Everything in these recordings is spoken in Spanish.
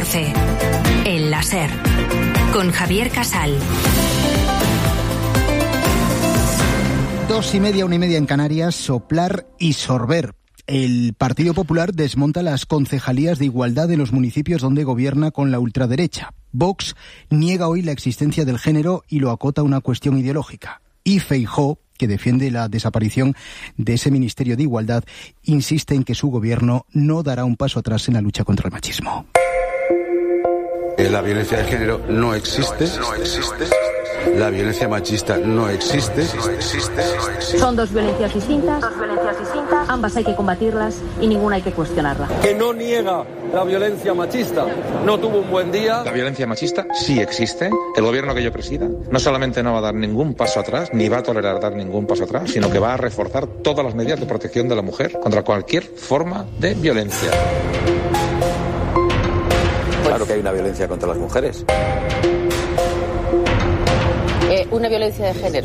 14. El láser. Con Javier Casal. 2:30, 1:30 en Canarias. Soplar y sorber. El Partido Popular desmonta las concejalías de igualdad de los municipios donde gobierna con la ultraderecha. Vox niega hoy la existencia del género y lo acota a una cuestión ideológica. Y Feijóo, que defiende la desaparición de ese Ministerio de Igualdad, insiste en que su gobierno no dará un paso atrás en la lucha contra el machismo. La violencia de género no existe. La violencia machista no existe. Son dos violencias distintas. Ambas hay que combatirlas y ninguna hay que cuestionarla. Que no niega la violencia machista. No tuvo un buen día. La violencia machista sí existe. El gobierno que yo presida no solamente no va a dar ningún paso atrás, ni va a tolerar dar ningún paso atrás, sino que va a reforzar todas las medidas de protección de la mujer contra cualquier forma de violencia. Claro que hay una violencia contra las mujeres. Una violencia de género.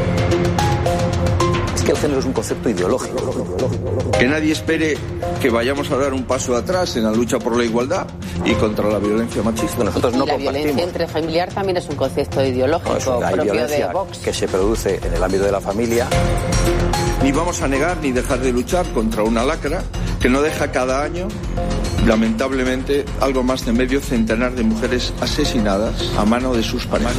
Es que el género es un concepto ideológico. Que nadie espere que vayamos a dar un paso atrás en la lucha por la igualdad y contra la violencia machista. Nosotros no compartimos. La violencia intrafamiliar también es un concepto ideológico hay propio violencia de Vox. Que se produce en el ámbito de la familia. Ni vamos a negar ni dejar de luchar contra una lacra que no deja cada año, lamentablemente, algo más de medio centenar de mujeres asesinadas a mano de sus parejas.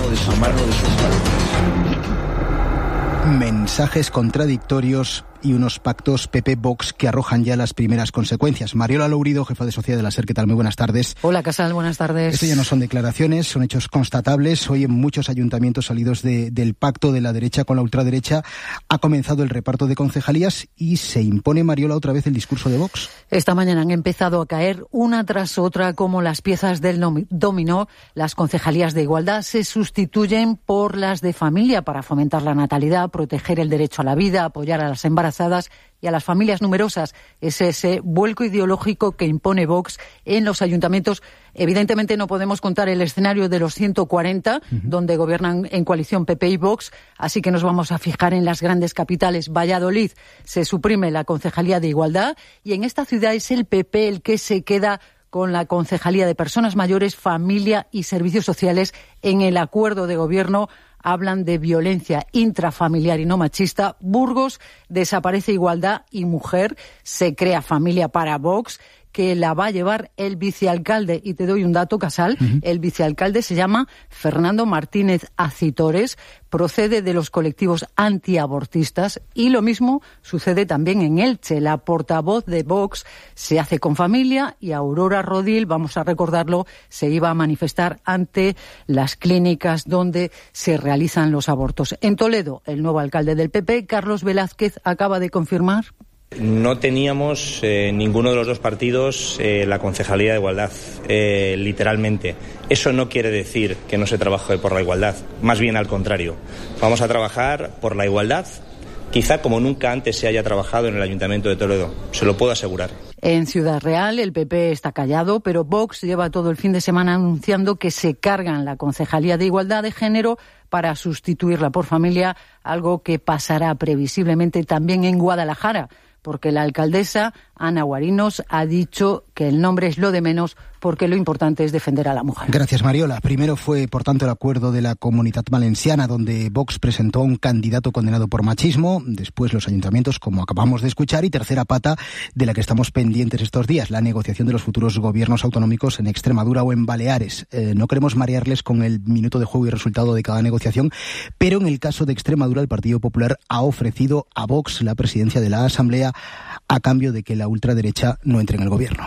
Mensajes contradictorios y unos pactos PP-Vox que arrojan ya las primeras consecuencias. Mariola Lourido, jefa de Sociedad de la SER, ¿qué tal? Muy buenas tardes. Hola, Casal, buenas tardes. Esto ya no son declaraciones, son hechos constatables. Hoy en muchos ayuntamientos salidos del pacto de la derecha con la ultraderecha ha comenzado el reparto de concejalías y se impone, Mariola, otra vez el discurso de Vox. Esta mañana han empezado a caer una tras otra como las piezas del dominó. Las concejalías de igualdad se sustituyen por las de familia para fomentar la natalidad, proteger el derecho a la vida, apoyar a las embarazadas y a las familias numerosas. Es ese vuelco ideológico que impone Vox en los ayuntamientos. Evidentemente no podemos contar el escenario de los 140, donde gobiernan en coalición PP y Vox, así que nos vamos a fijar en las grandes capitales. Valladolid se suprime la concejalía de igualdad y en esta ciudad es el PP el que se queda con la concejalía de personas mayores, familia y servicios sociales. En el acuerdo de gobierno hablan de violencia intrafamiliar y no machista. Burgos desaparece igualdad y mujer. Se crea familia para Vox, que la va a llevar el vicealcalde. Y te doy un dato, Casal. El vicealcalde se llama Fernando Martínez Acitores, procede de los colectivos antiabortistas y lo mismo sucede también en Elche. La portavoz de Vox se hace con familia y Aurora Rodil, vamos a recordarlo, se iba a manifestar ante las clínicas donde se realizan los abortos. En Toledo, el nuevo alcalde del PP, Carlos Velázquez, acaba de confirmar. No teníamos ninguno de los dos partidos la concejalía de igualdad, literalmente. Eso no quiere decir que no se trabaje por la igualdad, más bien al contrario. Vamos a trabajar por la igualdad, quizá como nunca antes se haya trabajado en el Ayuntamiento de Toledo, se lo puedo asegurar. En Ciudad Real el PP está callado, pero Vox lleva todo el fin de semana anunciando que se cargan la concejalía de igualdad de género para sustituirla por familia, algo que pasará previsiblemente también en Guadalajara, porque la alcaldesa Ana Guarinos ha dicho que el nombre es lo de menos porque lo importante es defender a la mujer. Gracias, Mariola. Primero fue, por tanto, el acuerdo de la Comunitat Valenciana, donde Vox presentó a un candidato condenado por machismo, después los ayuntamientos, como acabamos de escuchar, y tercera pata de la que estamos pendientes estos días, la negociación de los futuros gobiernos autonómicos en Extremadura o en Baleares. No queremos marearles con el minuto de juego y resultado de cada negociación, pero en el caso de Extremadura, el Partido Popular ha ofrecido a Vox la presidencia de la Asamblea a cambio de que la ultraderecha no entre en el gobierno.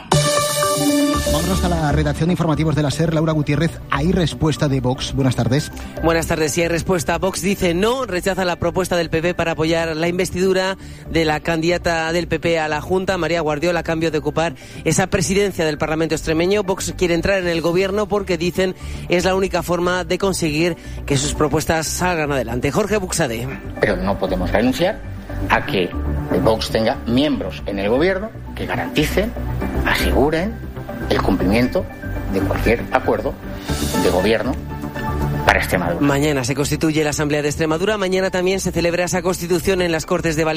Vámonos a la redacción de informativos de la SER. Laura Gutiérrez, ¿hay respuesta de Vox? Buenas tardes. Buenas tardes, sí hay respuesta. Vox dice no, rechaza la propuesta del PP para apoyar la investidura de la candidata del PP a la Junta, María Guardiola, a cambio de ocupar esa presidencia del Parlamento extremeño. Vox quiere entrar en el gobierno porque dicen es la única forma de conseguir que sus propuestas salgan adelante. Jorge Buxade. Pero no podemos renunciar a que Vox tenga miembros en el gobierno que garanticen, aseguren el cumplimiento de cualquier acuerdo de gobierno para Extremadura. Mañana se constituye la Asamblea de Extremadura. Mañana también se celebra esa constitución en las Cortes de Valencia.